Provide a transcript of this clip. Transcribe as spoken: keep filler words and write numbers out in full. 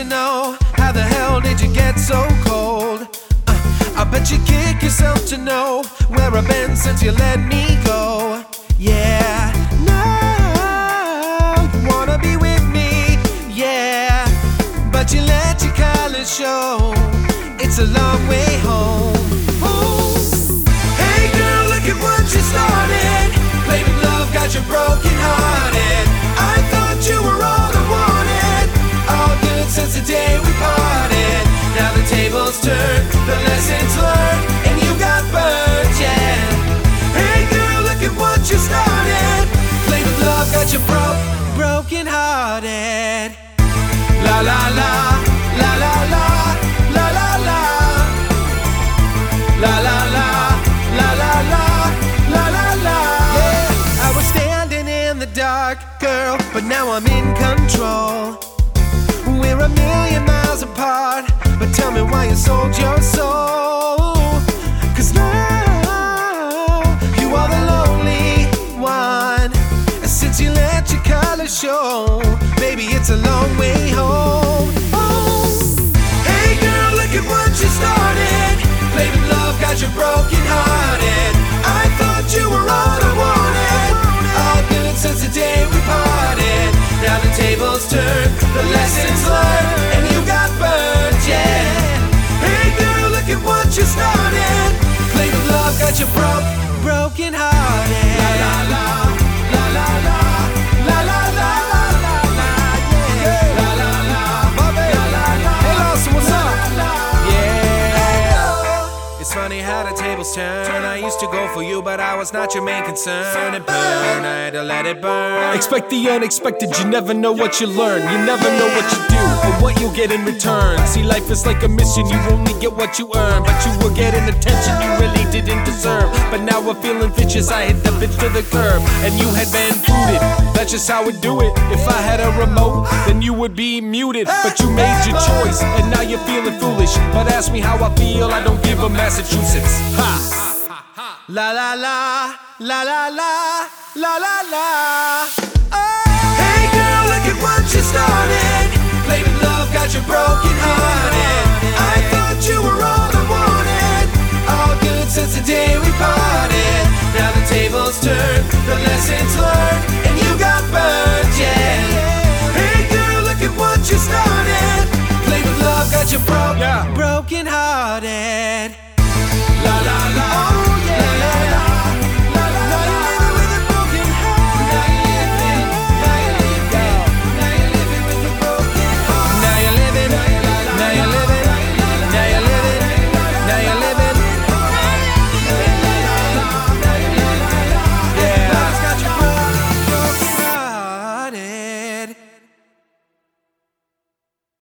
know, how the hell did you get so cold? Uh, I bet you kick yourself to know where I've been since you let me go. Yeah, now you wanna be with me, yeah, but you let your colors show. It's a long way home. Home. Hey girl, look at what you started. Play with love, got you broken hearted. I thought you were all I wanted. All good since the day we parted. Now the tables turn, the lessons learned, and you got burned, yeah. Hey girl, look at what you started. Play with love, got you broke, broken hearted. La la la, la la la, la la la, la la la, la la la, la la la. Yeah, I was standing in the dark, girl, but now I'm in control. We're a million miles apart, but tell me why you sold your soul. Cause now you are the lonely one. Since you let your colors show, baby, it's a long way home. Oh. Hey girl, look at what you started. Play with love, got you broken hearted. I thought you were all I wanted. All good since the day we parted. Now the tables turn, the lessons learned, and you got burned, yeah. Hey girl, look at what you started. Play with love, got you broke, broken hearted. La la la, la la la, la la la, la la la, yeah. La la la, Bobby, la la la. Hey Lawson, what's up? Yeah. It's funny how the tables turn. I used to go for you, but I was not your main concern. It burned, I had to let it burn. Expect the unexpected, you never know what you learn. You never know what you do or what you'll get in return. See, life is like a mission, you only get what you earn. But you were getting attention you really didn't deserve. But now we're feeling vicious, I hit the bitch to the curb. And you had been booted, that's just how we do it. If I had a remote, then you would be muted. But you made your choice, and now you're feeling foolish. But ask me how I feel, I don't give a Massachusetts. Ha! La la la, la la la, la la la. Oh.